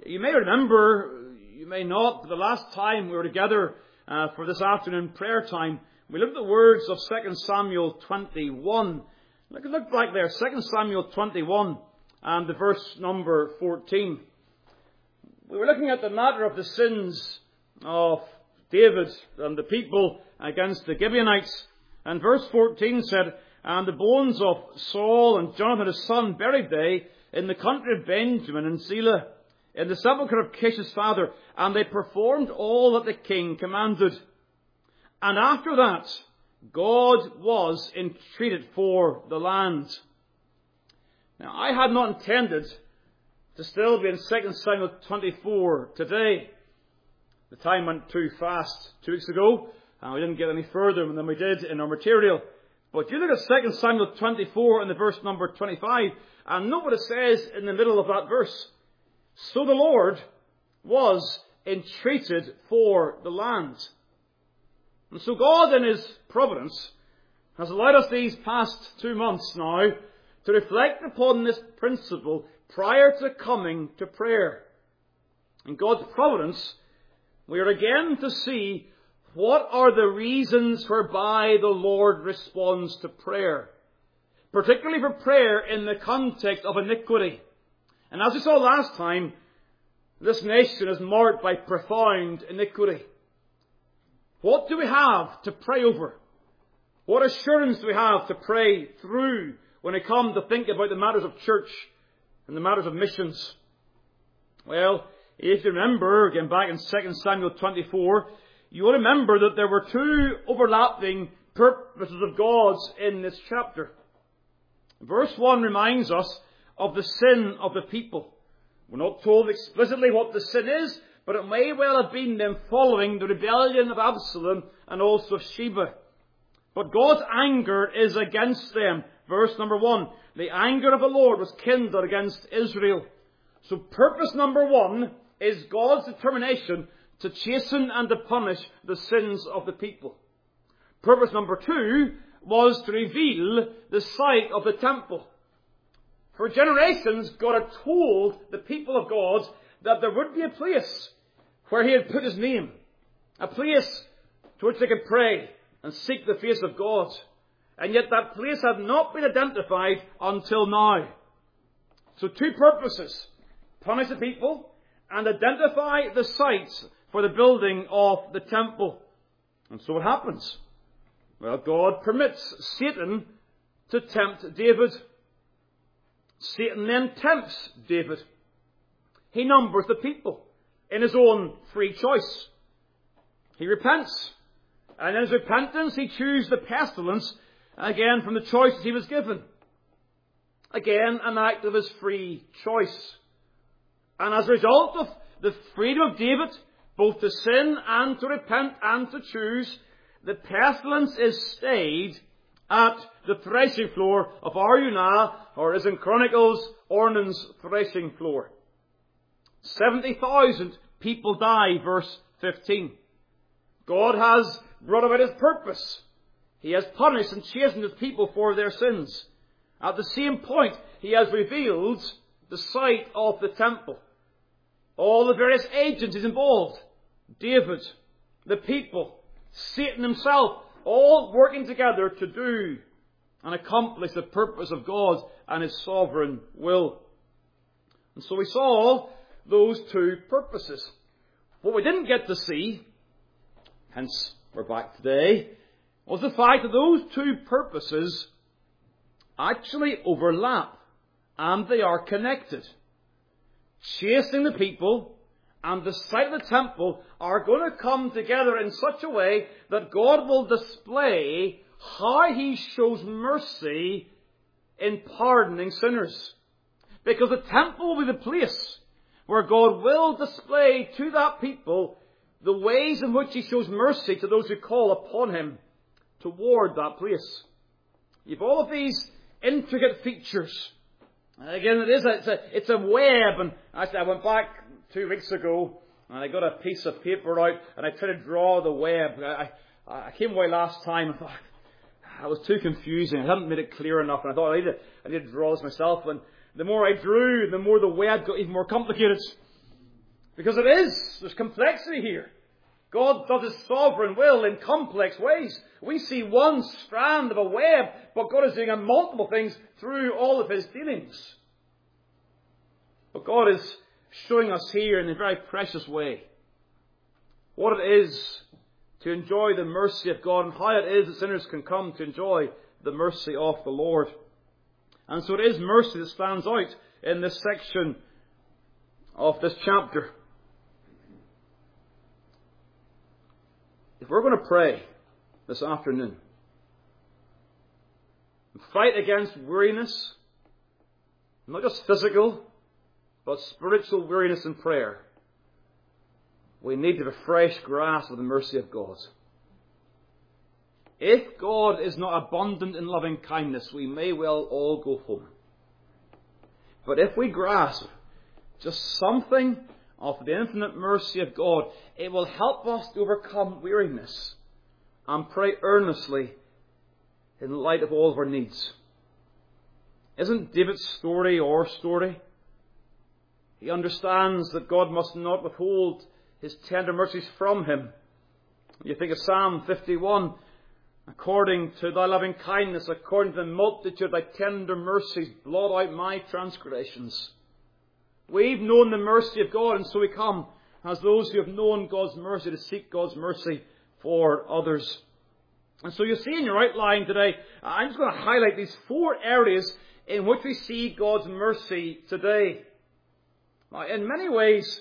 You may remember, you may not, but the last time we were together for this afternoon prayer time, we looked at the words of 2 Samuel 21. Look back there, 2 Samuel 21 and the verse number 14. We were looking at the matter of the sins of David and the people against the Gibeonites. And verse 14 said, "And the bones of Saul and Jonathan his son buried they in the country of Benjamin and Selah, in the sepulchre of Kish his father, and they performed all that the king commanded. And after that, God was entreated for the land." Now, I had not intended to still be in 2 Samuel 24 today. The time went too fast 2 weeks ago, and we didn't get any further than we did in our material. But you look at 2 Samuel 24 and the verse number 25, and note what it says in the middle of that verse. "So the Lord was entreated for the land." And so God in His providence has allowed us these past 2 months now to reflect upon this principle prior to coming to prayer. In God's providence, we are again to see what are the reasons whereby the Lord responds to prayer, particularly for prayer in the context of iniquity. And as we saw last time, this nation is marked by profound iniquity. What do we have to pray over? What assurance do we have to pray through when we come to think about the matters of church and the matters of missions? Well, if you remember, again back in 2 Samuel 24, you will remember that there were 2 overlapping purposes of God's in this chapter. Verse 1 reminds us of the sin of the people. We're not told explicitly what the sin is, but it may well have been them following the rebellion of Absalom and also of Sheba. But God's anger is against them. Verse number 1, "The anger of the Lord was kindled against Israel." So purpose number 1 is God's determination to chasten and to punish the sins of the people. Purpose number 2 was to reveal the site of the temple. For generations, God had told the people of God that there would be a place where He had put His name, a place to which they could pray and seek the face of God. And yet that place had not been identified until now. So 2 purposes: punish the people and identify the sites for the building of the temple. And so what happens? Well, God permits Satan to tempt David. Satan then tempts David. He numbers the people in his own free choice. He repents. And in his repentance, he chooses the pestilence, again, from the choices he was given. Again, an act of his free choice. And as a result of the freedom of David, both to sin and to repent and to choose, the pestilence is stayed at the threshing floor of Araunah, or as in Chronicles, Ornan's threshing floor. 70,000 people die, verse 15. God has brought about His purpose. He has punished and chastened His people for their sins. At the same point, He has revealed the site of the temple. All the various agencies involved, David, the people, Satan himself, all working together to do and accomplish the purpose of God and His sovereign will. And so we saw those 2 purposes. What we didn't get to see, hence we're back today, was the fact that those 2 purposes actually overlap and they are connected. Chasing the people and the site of the temple are going to come together in such a way that God will display how He shows mercy in pardoning sinners. Because the temple will be the place where God will display to that people the ways in which He shows mercy to those who call upon Him toward that place. You've all of these intricate features. And again, it's a web. And I went back 2 weeks ago and I got a piece of paper out and I tried to draw the web. I came away last time and thought, I was too confusing. I hadn't made it clear enough. And I thought, I need to draw this myself. And the more I drew, the more the web got even more complicated. Because it is. There's complexity here. God does His sovereign will in complex ways. We see one strand of a web, but God is doing multiple things through all of His dealings. But God is showing us here in a very precious way what it is to enjoy the mercy of God and how it is that sinners can come to enjoy the mercy of the Lord. And so it is mercy that stands out in this section of this chapter. If we're going to pray this afternoon and fight against weariness, not just physical, but spiritual weariness in prayer, we need to have a fresh grasp of the mercy of God. If God is not abundant in loving kindness, we may well all go home. But if we grasp just something of the infinite mercy of God, it will help us to overcome weariness and pray earnestly in light of all of our needs. Isn't David's story our story? He understands that God must not withhold His tender mercies from him. You think of Psalm 51, according to thy loving kindness, according to the multitude of thy tender mercies, blot out my transgressions. We've known the mercy of God, and so we come as those who have known God's mercy to seek God's mercy for others. And so you see in your outline today, I'm just going to highlight these 4 areas in which we see God's mercy today. Now, in many ways,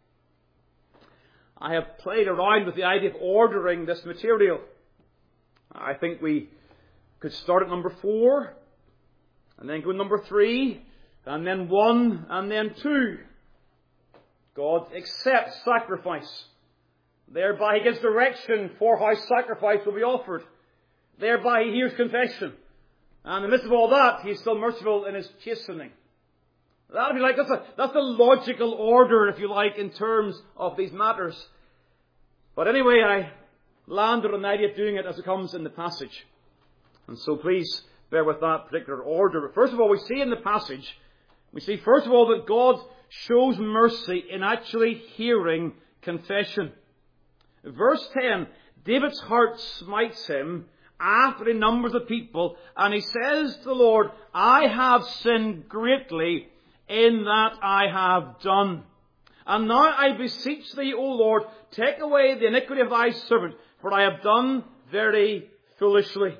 I have played around with the idea of ordering this material. I think we could start at number 4, and then go to number 3, and then 1, and then 2. God accepts sacrifice. Thereby He gives direction for how sacrifice will be offered. Thereby He hears confession. And in the midst of all that, He's still merciful in His chastening. That would be like, that's the logical order, if you like, in terms of these matters. But anyway, I landed on the idea of doing it as it comes in the passage. And so please bear with that particular order. But first of all, we see in the passage, we see first of all that God shows mercy in actually hearing confession. Verse 10, David's heart smites him after he numbers the people, and he says to the Lord, I have sinned greatly in that I have done. And now I beseech thee, O Lord, take away the iniquity of thy servant, for I have done very foolishly.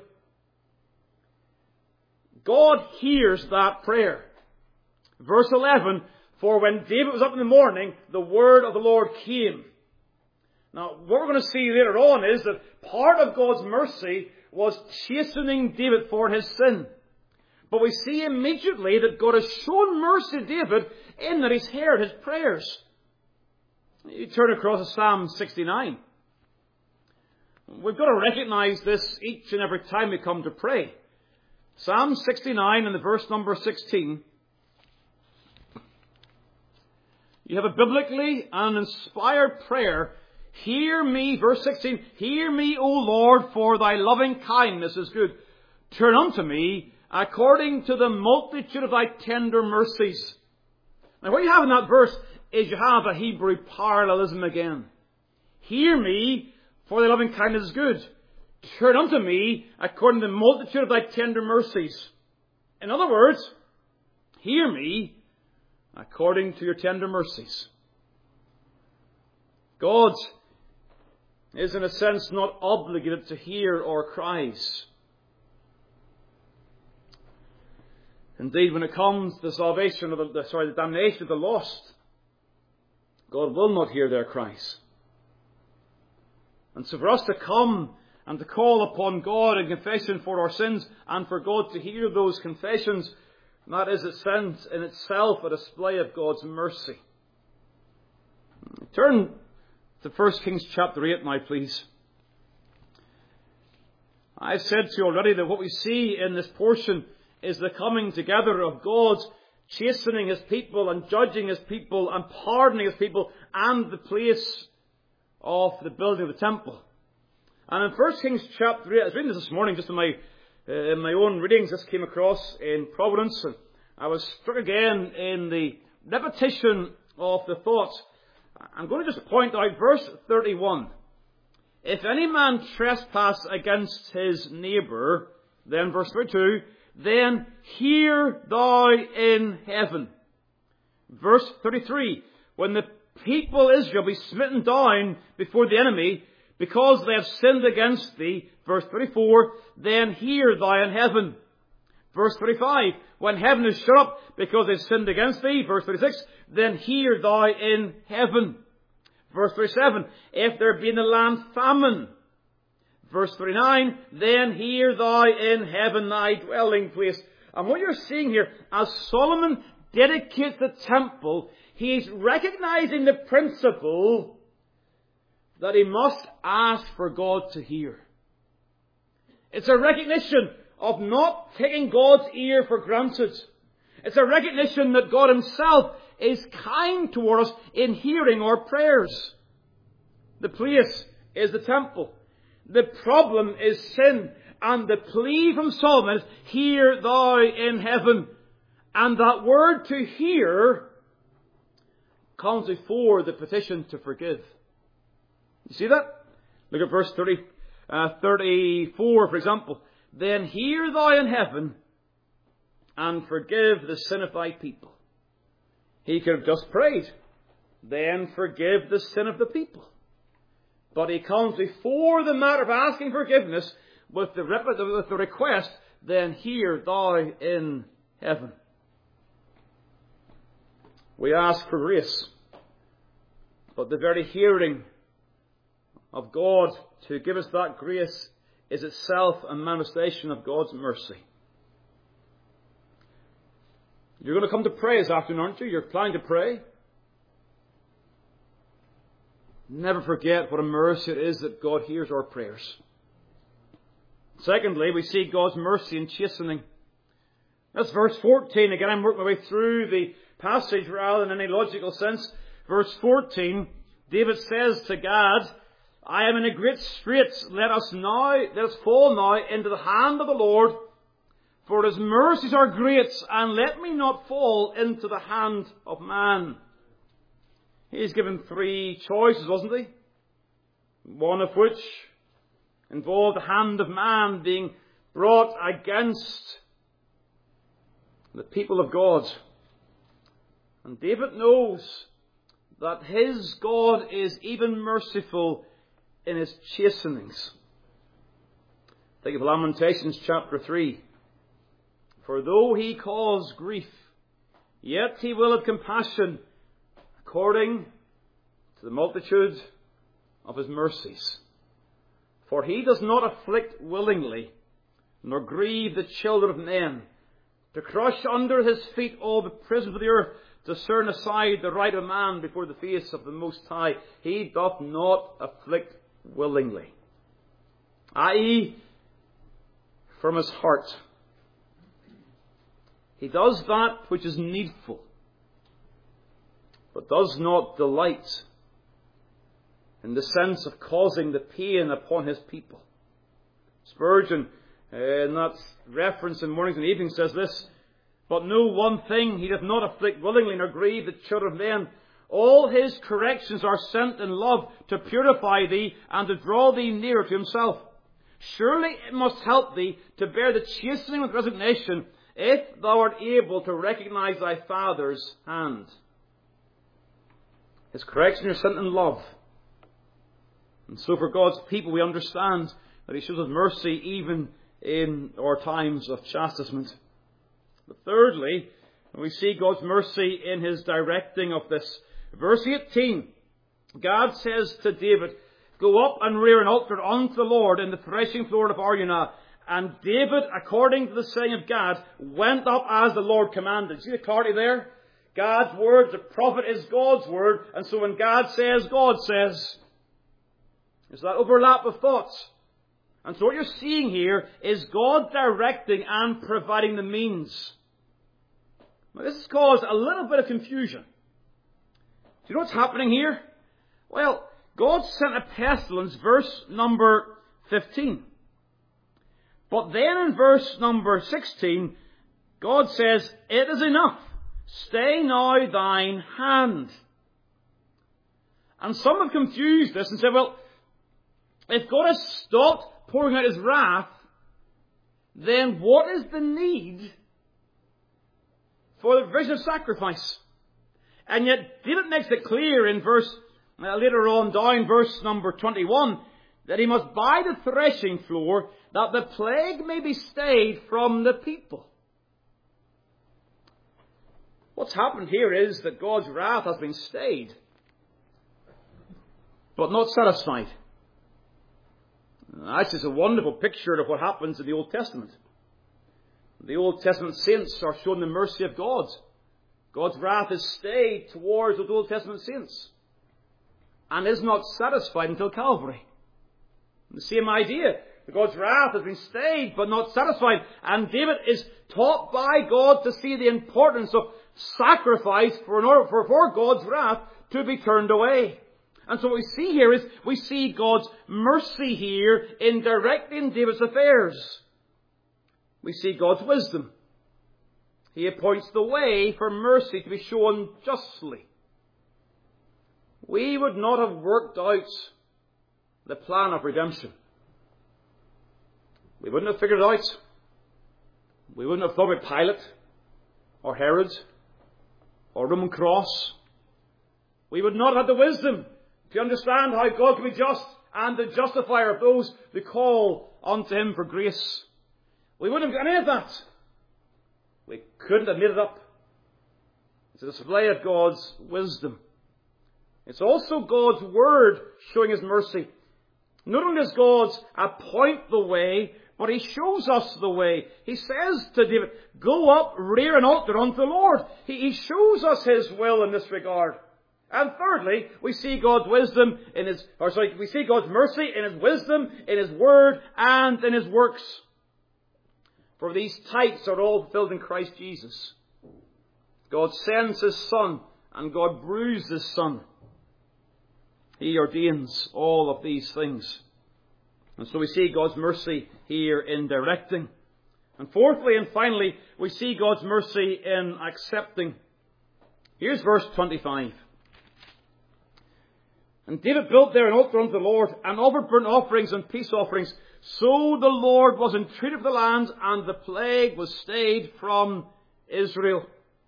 God hears that prayer. Verse 11, for when David was up in the morning, the word of the Lord came. Now, what we're going to see later on is that part of God's mercy was chastening David for his sin. But we see immediately that God has shown mercy to David in that He's heard his prayers. You turn across to Psalm 69. We've got to recognize this each and every time we come to pray. Psalm 69 and the verse number 16. You have a biblically and inspired prayer. Hear me, verse 16, hear me, O Lord, for thy loving kindness is good. Turn unto me according to the multitude of thy tender mercies. Now what you have in that verse is you have a Hebrew parallelism again. Hear me, for thy loving kindness is good. Turn unto me according to the multitude of thy tender mercies. In other words, hear me according to your tender mercies. God is in a sense not obligated to hear our cries. Indeed, when it comes to the salvation of the damnation of the lost, God will not hear their cries. And so for us to come and to call upon God in confession for our sins, and for God to hear those confessions, that is in itself a display of God's mercy. Turn to 1 Kings chapter 8 now, please. I've said to you already that what we see in this portion is the coming together of God chastening His people and judging His people and pardoning His people, and the place of the building of the temple. And in 1 Kings chapter 8, I was reading this morning just in my own readings. This came across in Providence, and I was struck again in the repetition of the thoughts. I'm going to just point out verse 31. If any man trespass against his neighbour, then verse 32, then hear thou in heaven. Verse 33, when the people Israel be smitten down before the enemy, because they have sinned against thee, verse 34, then hear thou in heaven. Verse 35, when heaven is shut up because they've sinned against thee, verse 36, then hear thou in heaven. Verse 37, if there be in the land famine, verse 39, then hear thou in heaven thy dwelling place. And what you're seeing here, as Solomon dedicates the temple, he's recognizing the principle that he must ask for God to hear. It's a recognition of not taking God's ear for granted. It's a recognition that God Himself is kind toward us in hearing our prayers. The place is the temple. The problem is sin. And the plea from Solomon is, hear thou in heaven. And that word to hear comes before the petition to forgive. You see that? Look at verse 34, for example. Then hear thou in heaven and forgive the sin of thy people. He could have just prayed, then forgive the sin of the people. But he comes before the matter of asking forgiveness with the request, then hear thou in heaven. We ask for grace, but the very hearing of God to give us that grace is itself a manifestation of God's mercy. You're going to come to pray this afternoon, aren't you? You're planning to pray. Never forget what a mercy it is that God hears our prayers. Secondly, we see God's mercy in chastening. That's verse 14. Again, I'm working my way through the passage rather than any logical sense. Verse 14, David says to Gad, I am in a great strait. Let us fall now into the hand of the Lord, for His mercies are great, and let me not fall into the hand of man. He's given three choices, wasn't he? One of which involved the hand of man being brought against the people of God. And David knows that his God is even merciful in His chastenings. Think of Lamentations chapter 3. For though He cause grief, yet He will have compassion according to the multitude of His mercies. For He does not afflict willingly, nor grieve the children of men, to crush under His feet all the prisoners of the earth, to turn aside the right of man before the face of the Most High. He doth not afflict willingly, i.e., from his heart. He does that which is needful, but does not delight in the sense of causing the pain upon His people. Spurgeon, in that reference in Mornings and Evenings, says this, but know one thing, He doth not afflict willingly, nor grieve the children of men. All His corrections are sent in love to purify thee and to draw thee nearer to Himself. Surely it must help thee to bear the chastening with resignation, if thou art able to recognize thy Father's hand. His corrections are sent in love. And so for God's people we understand that He shows us mercy even in our times of chastisement. But thirdly, we see God's mercy in His directing of this. Verse 18, God says to David, go up and rear an altar unto the Lord in the threshing floor of Araunah. And David, according to the saying of Gad, went up as the Lord commanded. See the clarity there? God's word, the prophet is God's word. And so when God says, God says. There's that overlap of thoughts. And so what you're seeing here is God directing and providing the means. Now this has caused a little bit of confusion. Do you know what's happening here? Well, God sent a pestilence, verse number 15. But then in verse number 16, God says, it is enough. Stay now thine hand. And some have confused this and said, well, if God has stopped pouring out his wrath, then what is the need for the provision of sacrifice? And yet David makes it clear in later on down, verse number 21, that he must buy the threshing floor that the plague may be stayed from the people. What's happened here is that God's wrath has been stayed, but not satisfied. This is a wonderful picture of what happens in the Old Testament. The Old Testament saints are shown the mercy of God. God's wrath is stayed towards the Old Testament saints and is not satisfied until Calvary. The same idea. God's wrath has been stayed but not satisfied. And David is taught by God to see the importance of sacrifice for God's wrath to be turned away. And so what we see here is we see God's mercy here in directing David's affairs. We see God's wisdom. He appoints the way for mercy to be shown justly. We would not have worked out the plan of redemption. We wouldn't have figured it out. We wouldn't have thought about Pilate or Herod or Roman cross. We would not have had the wisdom to understand how God can be just and the justifier of those who call unto him for grace. We wouldn't have got any of that. We couldn't have made it up. It's a display of God's wisdom. It's also God's word showing his mercy. Not only does God appoint the way, but he shows us the way. He says to David, go up, rear an altar unto the Lord. He shows us his will in this regard. And thirdly, we see God's wisdom we see God's mercy in his wisdom, in his word, and in his works. For these types are all fulfilled in Christ Jesus. God sends his Son, and God brews his Son. He ordains all of these things. And so we see God's mercy here in directing. And fourthly and finally, we see God's mercy in accepting. Here's verse 25. And David built there an altar unto the Lord, and offered burnt offerings and peace offerings. So the Lord was entreated for the land, and the plague was stayed from Israel.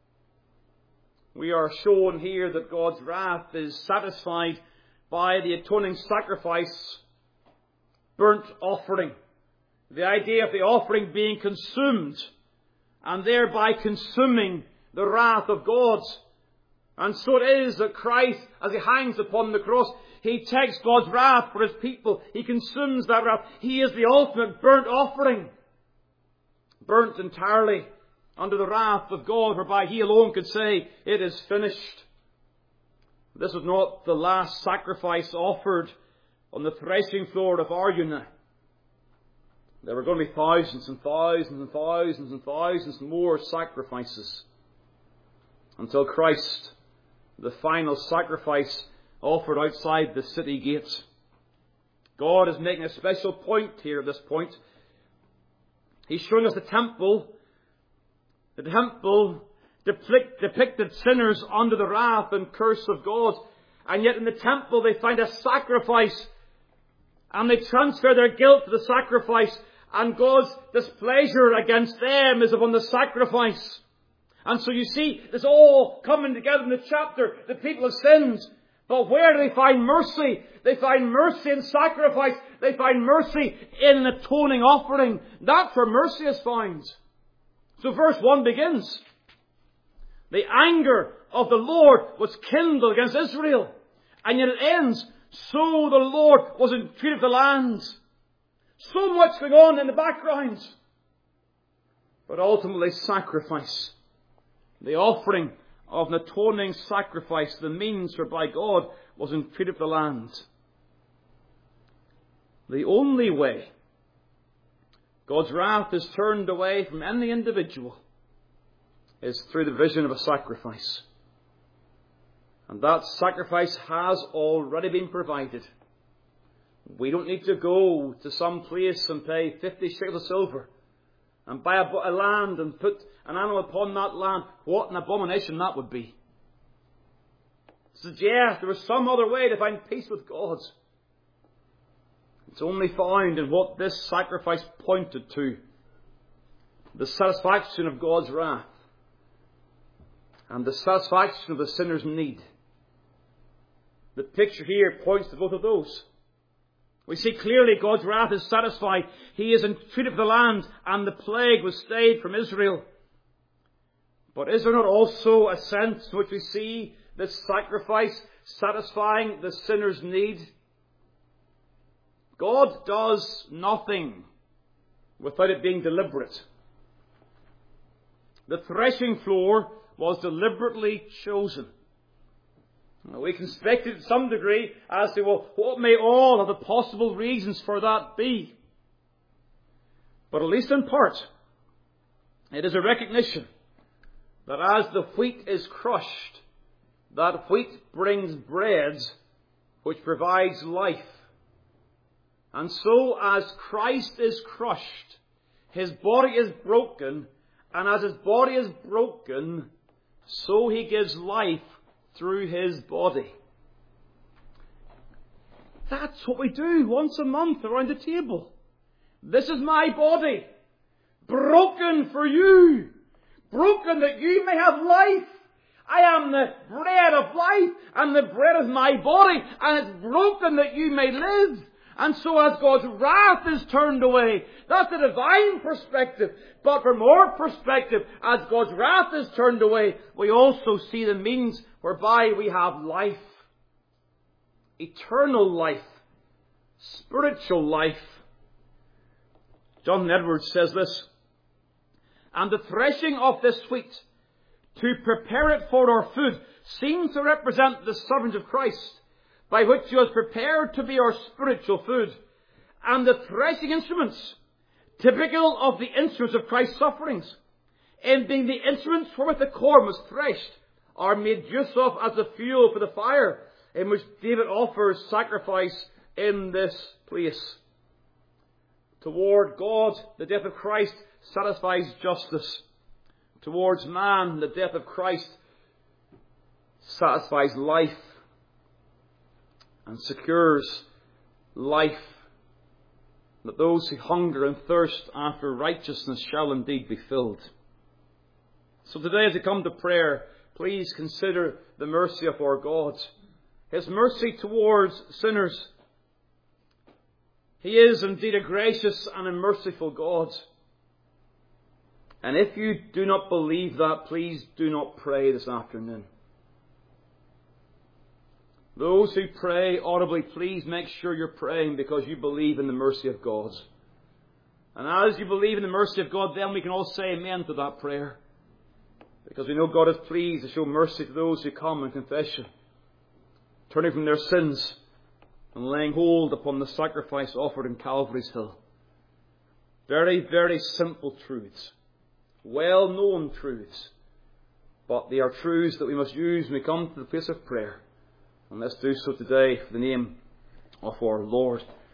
We are shown here that God's wrath is satisfied by the atoning sacrifice, burnt offering. The idea of the offering being consumed, and thereby consuming the wrath of God. And so it is that Christ, as he hangs upon the cross, he takes God's wrath for his people. He consumes that wrath. He is the ultimate burnt offering. Burnt entirely under the wrath of God, whereby he alone could say, it is finished. This was not the last sacrifice offered on the threshing floor of Araunah. There were going to be thousands and thousands and thousands and thousands more sacrifices until Christ, the final sacrifice, offered outside the city gates. God is making a special point here at this point. He's showing us the temple. The temple depicted sinners under the wrath and curse of God. And yet in the temple they find a sacrifice. And they transfer their guilt to the sacrifice. And God's displeasure against them is upon the sacrifice. And so you see, this all coming together in the chapter. The people have sinned. But where do they find mercy? They find mercy in sacrifice. They find mercy in an atoning offering. That's where mercy is found. So verse 1 begins. The anger of the Lord was kindled against Israel. And yet it ends. So the Lord was entreated for the land. So much going on in the background. But ultimately sacrifice. The offering of an atoning sacrifice, the means whereby God was entreated for the land. The only way God's wrath is turned away from any individual is through the vision of a sacrifice. And that sacrifice has already been provided. We don't need to go to some place and pay 50 shekels of silver and buy a land and put an animal upon that land. What an abomination that would be. suggest there was some other way to find peace with God. It's only found in what this sacrifice pointed to: the satisfaction of God's wrath and the satisfaction of the sinner's need. The picture here points to both of those. We see clearly God's wrath is satisfied. He is entreated for the land, and the plague was stayed from Israel. But is there not also a sense in which we see this sacrifice satisfying the sinner's need? God does nothing without it being deliberate. The threshing floor was deliberately chosen. We can speculate to some degree as to, well, what may all of the possible reasons for that be? But at least in part, it is a recognition that as the wheat is crushed, that wheat brings bread which provides life. And so as Christ is crushed, His body is broken, and as His body is broken, so He gives life through His body. That's what we do once a month around the table. This is my body, broken for you, broken that you may have life. I am the bread of life, and the bread of my body, and it's broken that you may live. And so as God's wrath is turned away, that's the divine perspective. But from our perspective, as God's wrath is turned away, we also see the means whereby we have life. Eternal life. Spiritual life. Jonathan Edwards says this: "And the threshing of this wheat, to prepare it for our food, seems to represent the sufferings of Christ, by which He was prepared to be our spiritual food. And the threshing instruments, typical of the instruments of Christ's sufferings, in being the instruments wherewith the corn was threshed, are made use of as the fuel for the fire, in which David offers sacrifice in this place." Toward God, the death of Christ satisfies justice. Towards man, the death of Christ satisfies life and secures life, that those who hunger and thirst after righteousness shall indeed be filled. So today, as we come to prayer, please consider the mercy of our God. His mercy towards sinners. He is indeed a gracious and a merciful God. And if you do not believe that, please do not pray this afternoon. Those who pray audibly, please make sure you're praying because you believe in the mercy of God. And as you believe in the mercy of God, then we can all say amen to that prayer. Because we know God is pleased to show mercy to those who come in confession, turning from their sins and laying hold upon the sacrifice offered in Calvary's Hill. Very, very simple truths. Well-known truths. But they are truths that we must use when we come to the place of prayer. And let's do so today for the name of our Lord